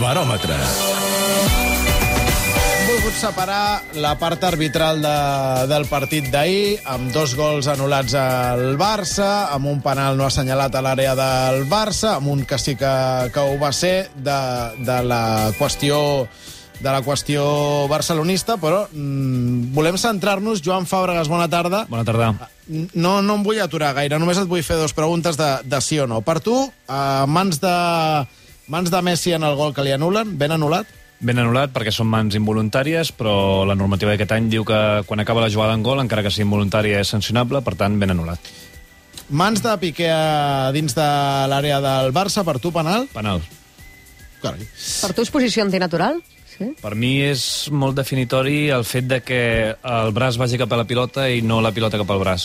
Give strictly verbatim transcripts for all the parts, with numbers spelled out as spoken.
Baròmetre. Hem volgut separar la part arbitral de, del partit d'ahir, amb dos gols anul·lats al Barça, amb un penal no assenyalat a l'àrea del Barça, amb un que sí que, que ho va ser, de, de la qüestió de la qüestió barcelonista, però mm, volem centrar-nos. Joan Fàbregas, bona tarda. Bona tarda. No, no em vull aturar gaire, només et vull fer dues preguntes de, de sí o no. Per tu, a mans de, mans de Messi en el gol que li anulen, ben anul·lat? Ben anul·lat perquè són mans involuntàries, però la normativa d'aquest any diu que quan acaba la jugada en gol, encara que sigui involuntària, és sancionable, per tant, ben anul·lat. Mans de Piqué a dins de l'àrea del Barça, per tu, penal? Penal. Carai. Per tu és posició antinatural? Sí? Per mi és molt definitori el fet de que el braç vagi cap a la pilota i no la pilota cap al braç.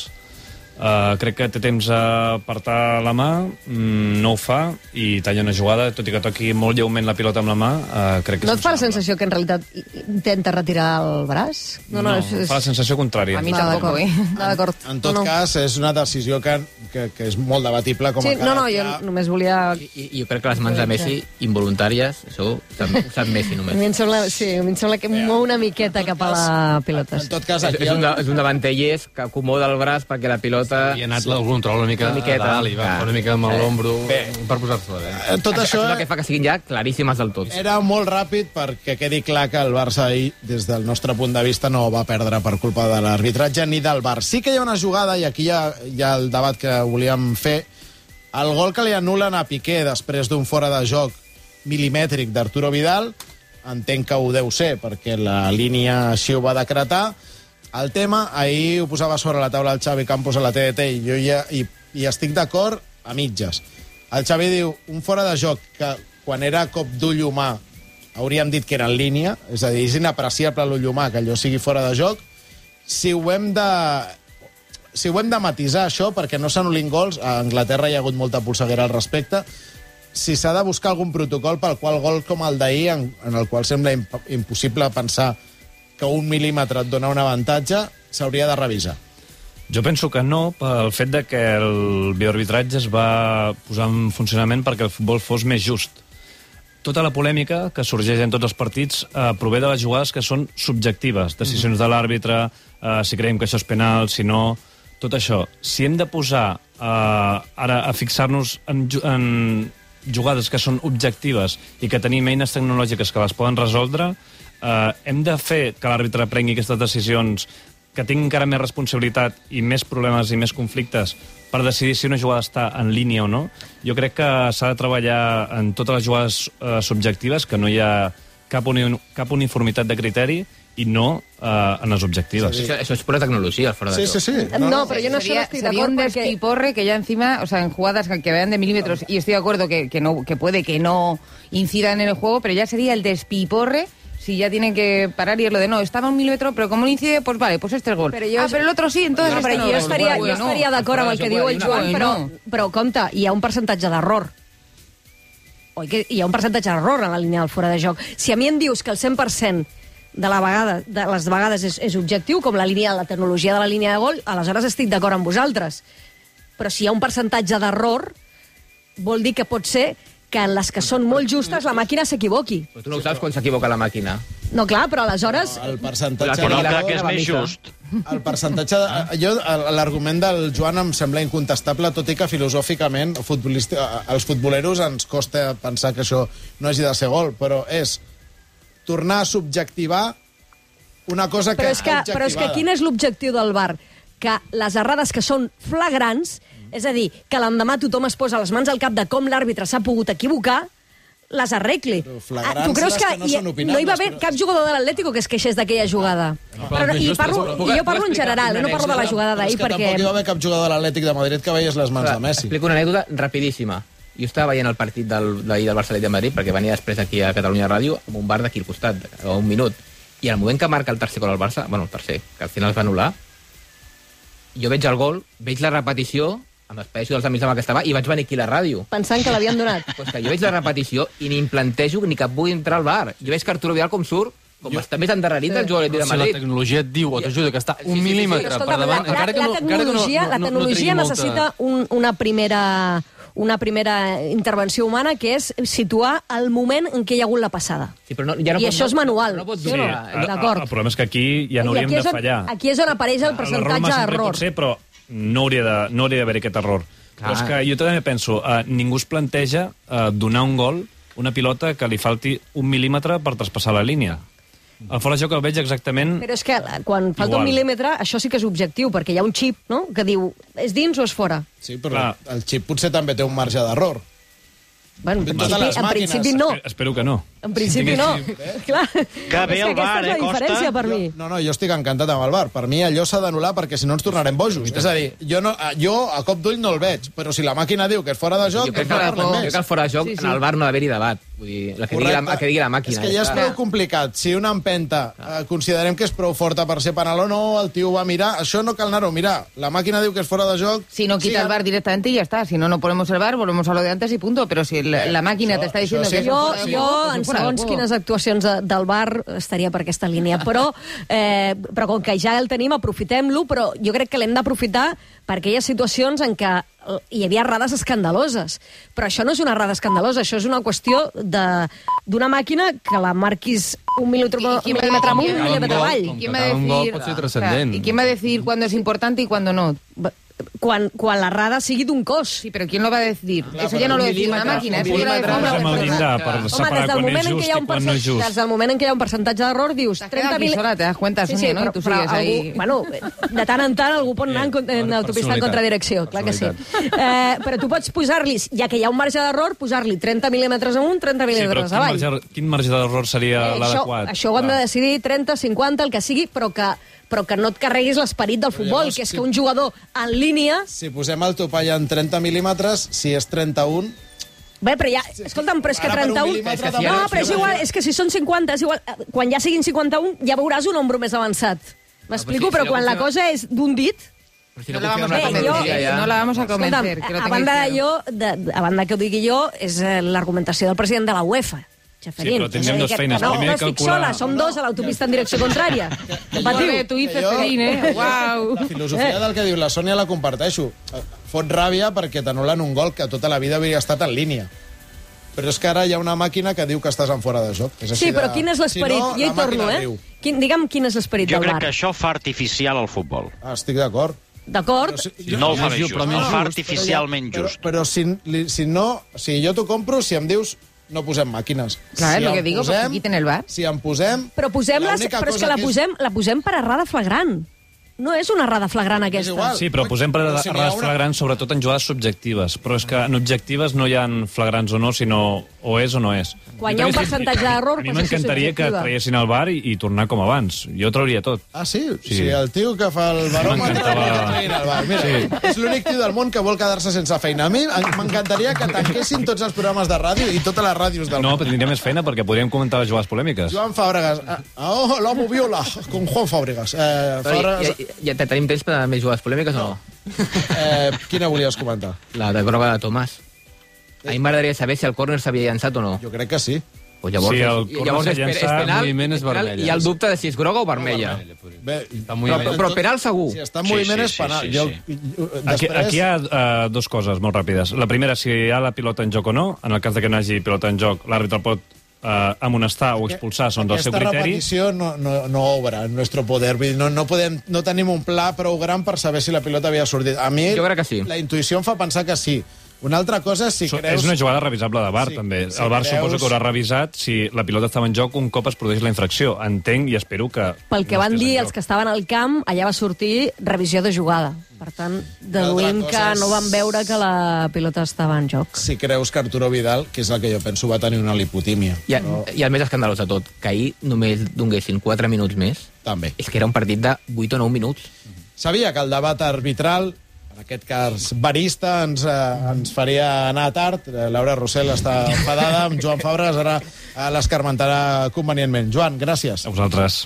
Uh, crec que té temps a apartar la mà, mm, no ho fa, i talla una jugada, tot i que toqui molt lleument la pilota amb la mà, uh, crec que és no et fa la sancionable. sensació que en realitat intenta retirar el braç? No, no, és, és... fa la sensació contrària. A mi tampoc, eh? D'acord. En tot no, no. cas, és una decisió que, que, que és molt debatible. Com Sí, a no, no, jo només volia... I, i jo crec que les mans de Messi, involuntàries, això ho sap, ho sap Messi A només. mi em sembla, sí, a mi em sembla que mou una miqueta cap a la pilota. En tot cas, És, aquí... és, un, de, és un davanter llest que acomoda el braç perquè la pilota... I ha anat el control una mica Una miqueta. a dalt i va Ah. una mica amb l'ombro Bé. per posar-se-la bé. Eh, Tot això Això és el que fa que siguin ja claríssimes del tot. era molt ràpid perquè quedi clar que el Barça ahir, des del nostre punt de vista, no va perdre per culpa de l'arbitratge ni del V A R. Sí que hi ha una jugada, i aquí hi ha, hi ha el debat que volíem fer, el gol que li anulen a Piqué després d'un fora de joc milimètric d'Arturo Vidal, entenc que ho deu ser, perquè la línia així ho va decretar. El tema, ahir ho posava sobre la taula el Xavi Campos a la T D T, i jo ja, i, i estic d'acord a mitges. El Xavi diu, un fora de joc que quan era cop d'ull humà hauríem dit que era en línia, és a dir, és inapreciable l'ull humà que allò sigui fora de joc. Si ho hem de... Si ho hem de matisar, això, perquè no s'anul·lin gols, a Anglaterra hi ha hagut molta polseguera al respecte, si s'ha de buscar algun protocol pel qual gol com el d'ahir, en, en el qual sembla imp impossible pensar que un mil·límetre et dona un avantatge, s'hauria de revisar. Jo penso que no, pel fet de que el bioarbitratge es va posar en funcionament perquè el futbol fos més just. Tota la polèmica que sorgeix en tots els partits eh, prové de les jugades que són subjectives, decisions de l'àrbitre, eh, si creiem que això és penal, si no... Tot això. Si hem de posar eh, ara a fixar-nos en, en jugades que són objectives i que tenim eines tecnològiques que les poden resoldre, eh, hem de fer que l'àrbitre prengui aquestes decisions que tinguin encara més responsabilitat i més problemes i més conflictes per decidir si una jugada està en línia o no. Jo crec que s'ha de treballar en totes les jugades eh, subjectives, que no hi ha cap, uni cap uniformitat de criteri, i no eh, en les objectives. Sí, sí. Això, això és pura tecnologia, al fora de Sí, tot. sí, sí. No, no, pero yo no sería, solo estoy de sería acuerdo un porque... despiporre que ya encima, o sea, en jugadas que vean de milímetros, y estoy de acuerdo que, que, no, que puede que no incidan en el juego, pero ya sería el despiporre si ya tienen que parar y es lo de no, estaba un milímetro, pero como no incide, pues vale, pues este es gol. Però jo... Ah, però l'altre sí, entonces no, este però no. jo estaria, jo Bueno, estaria d'acord amb el que diu el Joan, però, però compte, hi ha un percentatge d'error. Oi que hi ha un percentatge d'error en la línia del fora de joc. Si a mi em dius que el cent per cent de, la vegada, de les vegades és, és objectiu, com la línia la tecnologia de la línia de gol, aleshores estic d'acord amb vosaltres. Però si hi ha un percentatge d'error, vol dir que pot ser que en les que són molt justes la màquina s'equivoqui. Però tu no ho saps quan s'equivoca la màquina. No, clar, però aleshores... El percentatge... Però de- clar que és més just. El percentatge... De, jo, l'argument del Joan em sembla incontestable, tot i que filosòficament futbolista, als futboleros ens costa pensar que això no hagi de ser gol, però és tornar a subjectivar una cosa que però és que, està objectivada. però és que quin és l'objectiu del V A R? Que les errades que són flagrants, és a dir, que l'endemà tothom es posa les mans al cap de com l'àrbitre s'ha pogut equivocar, les arregli. Però flagrants Ah, tu creus les que, que no hi, són opinables, no hi va haver però- cap jugador de l'Atlético que es queixés d'aquella jugada? Però, i, parlo, puc- I jo puc parlo en explicar general, una eh, no parlo de la anècdota? jugada Però és d'ahir, que perquè... tampoc hi va haver cap jugador de l'Atlètic de Madrid que veies les mans de Messi. Explico una anècdota rapidíssima. Jo estava veient el partit del, d'ahir del Barça de Madrid, perquè venia després aquí a Catalunya Ràdio, amb un bar d'aquí al costat, a un minut. I al moment que marca el tercer gol al Barça, bueno, el tercer, que al final es va anul·lar, jo veig el gol, veig la repetició, em despedeixo dels amics amb el que estava, i vaig venir aquí a la ràdio. Pensant que l'havien donat. Pues que jo veig la repetició i ni em plantejo ni que pugui entrar al bar. Jo veig que Arturo Vidal com surt, com jo... està més endarrerit del jugador de Si la Madrid. tecnologia et diu o t'ajuda que està un Sí, sí, sí, sí. mil·límetre Però, per escolta'm, davant, la, encara que la, no, encara que no, tecnologia, no, la no, no tecnologia tregui molta... necessita un, una primera una primera intervenció humana, que és situar el moment en què hi ha hagut la passada. Sí, però no, ja no I pot, això és manual. No, no pot Sí, dubtar. no? a- a- D'acord. El problema és que aquí ja n'hauríem I aquí de és on- fallar. Aquí és on apareix el L'error percentatge humà sempre d'error. pot ser, però no hauria de- no hauria d'haver aquest error. Però és que jo també penso, eh, ningú es planteja eh, donar un gol, una pilota que li falti un mil·límetre per traspassar la línia. El fora de joc el veig exactament... Però és que quan falta Igual. un mil·límetre, això sí que és objectiu, perquè hi ha un xip, no?, que diu, és dins o és fora? Sí, però Clar. el xip potser també té un marge d'error. Bueno, en Totes principi, les en màquines. principi no. Espe- Espero que no. En principi no. Clar. Que bé És el aquesta bar, és la eh, Costa? diferència per mi. No, no, jo estic encantat amb el bar. Per mi allò s'ha d'anul·lar perquè si no ens tornarem bojos. És a dir, jo, no, jo a cop d'ull no el veig, però si la màquina diu que és fora de joc, Jo crec no que, parlem jo més. crec que el fora de joc, Sí, sí. en el bar no ha d'haver-hi debat. Vull dir, la que, digui la, Correcte. que digui la màquina. És que ja és està. prou complicat. Si una empenta eh, considerem que és prou forta per ser penal o no, el tio ho va mirar, això no cal anar-ho a mirar. La màquina diu que és fora de joc... Si no quita sí, el bar directamente y ya está. Si no, no ponemos el bar, volvemos a lo de antes y punto. Pero si la, la máquina Això- te está això diciendo sí. que... Jo, eso es fuera de jo juego, pues en es fuera de segons juego. quines actuacions de, del bar estaria per aquesta línia. Però, eh, però com que ja el tenim, aprofitem-lo, però jo crec que l'hem d'aprofitar perquè hi ha situacions en què eh, hi havia errades escandaloses. Però això no és una errada escandalosa, això és una qüestió de- d'una màquina que la marquis un mil·límetre ¿Y quién va a mil·límetre amunt, un decir- mil·límetre avall. ¿Y quién va a Cada un gol decir... pot ser o sea, trascendent. ¿Y quién va a decir cuándo es importante y cuándo no? Quan, quan l'errada sigui d'un cos. Sí, pero ¿quién lo va a decidir? Clar, eso ya no però lo un decide una mil·límetre, máquina. un Eso ya lo mil·límetre. decide una Posa'm el persona. llindar per Home, separar des del quan moment és en què just hi ha i un, quan no és percent... just. des del moment en què hi ha un percentatge d'error, dius... T'has quedat aquí mil- sola, te das cuenta, sí, Sonia, sí, no? però, I tu però sigues algú, ahí. bueno, de tant en tant algú pot anar en, con- en per autopista en personalitat. contradirecció, clar que sí. Eh, però tu pots posar-li, ja que hi ha un marge d'error, posar-li trenta mil·límetres amunt, trenta Sí, però mil·límetres quin avall. marge, quin marge d'error seria Eh, això, l'adequat? això ho hem de Clar. decidir trenta, cinquanta, el que sigui, però que, però que no et carreguis l'esperit del futbol, llavors, que és sí. que un jugador en línia... Si posem el topall en trenta mil·límetres, si és trenta-un... Bé, però ja... Escolta'm, però és que Ara per un trenta-un... mil·límetre És que si de No, ara- però és igual, és que si són cinquanta, és igual. Quan ja siguin cinquanta-un, ja veuràs un nombre més avançat. M'explico? però si- Però si quan la la cosa és d'un dit... Però si No no la vamos confiem a en la Eh, jo- convencer, tecnologia, ja... no la vamos a Escolta'm, convencer. Que lo a tengáis banda claro. d'allò, de, a banda que ho digui jo, és eh, l'argumentació del president de la UEFA, Xaferín. Sí, però tindrem És a dir dos que- feines. que No, Primer no estic calcular- sola, som dos a l'autopista en direcció contrària. Què Muy patiu? bien, tu dices, Que jo- Ferín, ¿eh? Wow. La filosofia del que diu la Sònia la comparteixo. Fot ràbia perquè t'anulen un gol que tota la vida havia estat en línia. Però és que ara hi ha una màquina que diu que estàs en fora de joc. És així Sí, però de... quin és l'esperit? Si no, Jo hi la torno, màquina eh? riu. Quin, digue'm quin és l'esperit Jo del crec bar. que això fa artificial el futbol. Ah, estic d'acord. D'acord? Però si- No el fa Però més just, just, però més el fa just. artificialment Però, just. però si, li- si no... Si jo t'ho compro, si em dius no posem màquines. Clar, si és lo en que digo, pues que quiten el bar. Si en posem... Però posem-les, l'única però és cosa que la és- posem, la posem per errada flagrant. No és una errada flagrant, És aquesta. igual. Sí, però posem per Però si n'hi ha errades una- flagrants, sobretot en jugades subjectives. Però és que en objectives no hi ha flagrants o no, sinó o és o no és. Quan Jo hi ha un també- percentatge d'error, A mi passa a ser m'encantaria que subjectiva. traiessin el bar i, i tornar com abans. Jo trauria tot. Ah, sí? Sí. Sí, el tio que fa el baròmetre... M'encantava. que treguin el bar. Mira, sí. És l'únic tio del món que vol quedar-se sense feina. A mi m'encantaria que tanquessin tots els programes de ràdio i totes les ràdios del No, món. però tindria més feina perquè podríem comentar les jugades polèmiques. Joan Fàbregas. Ah, oh, l'homo viola, con Juan Fàbregas. Eh, Però Fàbregas ja, ja, ja tenim temps per a més jugades polèmiques o no? eh, quina volies comentar? La de groga de Tomàs. A mi m'agradaria saber si el córner s'havia llançat o no. Jo crec que sí. Pues llavors, Sí, el és- córner llavors s'ha és, pe- és llançat, penal, moviment és és penal, vermella. i el dubte de si és groga o vermella. Bé, Està muy Però, bien. però penal segur. Si està en Sí, moviment sí, és sí, penal. sí, jo, sí. Aquí, després... aquí hi ha uh, dues coses molt ràpides. La primera, si hi ha la pilota en joc o no. En el cas de que no hi hagi pilota en joc, l'àrbitre el pot uh, amonestar o expulsar, són del seu Aquesta criteri. repetició no, no, no obra en nuestro poder. Vull dir, no, no, podem, no tenim un pla prou gran per saber si la pilota havia sortit. A mi Jo crec que sí. la intuïció em fa pensar que sí. Una altra cosa és si So, creus... És una jugada revisable de bar, Sí, també. si El bar creus- suposo que haurà revisat si la pilota estava en joc un cop es produeix la infracció. Entenc i espero que... Pel que no van estigués dir en els joc. que estaven al camp, allà va sortir revisió de jugada. Per tant, deduïm L'altra que cosa és- no van veure que la pilota estava en joc. Si creus que Arturo Vidal, que és el que jo penso, va tenir una lipotímia. I, I el més escandalós de tot, que ahir només donguessin quatre minuts més, També. és que era un partit de vuit o nou minuts. Sabia que el debat arbitral, en aquest cas barista, ens, eh, ens faria anar tard. Eh, Laura Rossell està enfadada amb Joan Fàbregas, ara eh, l'escarmentarà convenientment. Joan, gràcies. A vosaltres.